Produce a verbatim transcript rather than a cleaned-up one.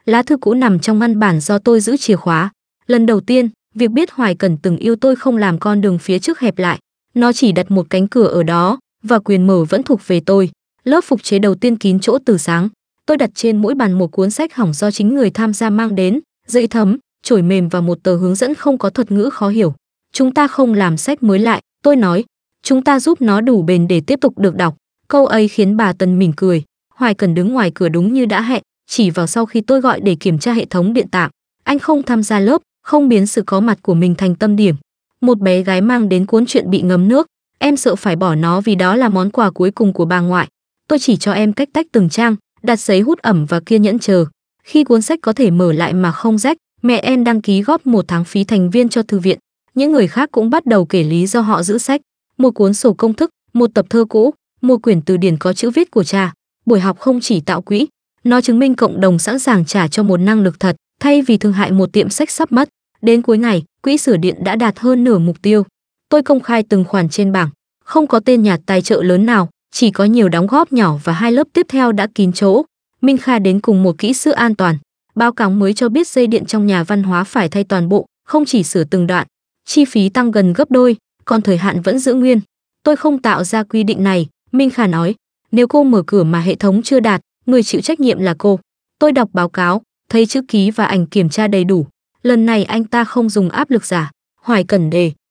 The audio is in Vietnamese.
Lá thư cũ nằm trong ngăn bản do tôi giữ chìa khóa. Lần đầu tiên, việc biết Hoài Cẩn từng yêu tôi không làm con đường phía trước hẹp lại. Nó chỉ đặt một cánh cửa ở đó, và quyền mở vẫn thuộc về tôi. Lớp phục chế đầu tiên kín chỗ từ sáng. Tôi đặt trên mỗi bàn một cuốn sách hỏng do chính người tham gia mang đến, giấy thấm, chổi mềm và một tờ hướng dẫn không có thuật ngữ khó hiểu. Chúng ta không làm sách mới lại, tôi nói. Chúng ta giúp nó đủ bền để tiếp tục được đọc. Câu ấy khiến bà Tần mỉm cười. Hoài Cẩn đứng ngoài cửa đúng như đã hẹn, chỉ vào sau khi tôi gọi để kiểm tra hệ thống điện tạm. Anh không tham gia lớp, không biến sự có mặt của mình thành tâm điểm. Một bé gái mang đến cuốn truyện bị ngấm nước. Em sợ phải bỏ nó vì đó là món quà cuối cùng của bà ngoại. Tôi chỉ cho em cách tách từng trang, đặt giấy hút ẩm và kiên nhẫn chờ. Khi cuốn sách có thể mở lại mà không rách, mẹ em đăng ký góp một tháng phí thành viên cho thư viện. Những người khác cũng bắt đầu kể lý do họ giữ sách. Một cuốn sổ công thức, một tập thơ cũ, một quyển từ điển có chữ viết của cha. Buổi học không chỉ tạo quỹ, nó chứng minh cộng đồng sẵn sàng trả cho một năng lực thật, thay vì thương hại một tiệm sách sắp mất. Đến cuối ngày, quỹ sửa điện đã đạt hơn nửa mục tiêu. Tôi công khai từng khoản trên bảng, không có tên nhà tài trợ lớn nào, chỉ có nhiều đóng góp nhỏ và hai lớp tiếp theo đã kín chỗ. Minh Kha đến cùng một kỹ sư an toàn. Báo cáo mới cho biết dây điện trong nhà văn hóa phải thay toàn bộ, không chỉ sửa từng đoạn. Chi phí tăng gần gấp đôi, còn thời hạn vẫn giữ nguyên. Tôi không tạo ra quy định này, Minh Kha nói. Nếu cô mở cửa mà hệ thống chưa đạt, người chịu trách nhiệm là cô. Tôi đọc báo cáo, thấy chữ ký và ảnh kiểm tra đầy đủ. Lần này anh ta không dùng áp lực giả. Hoài Cẩn đề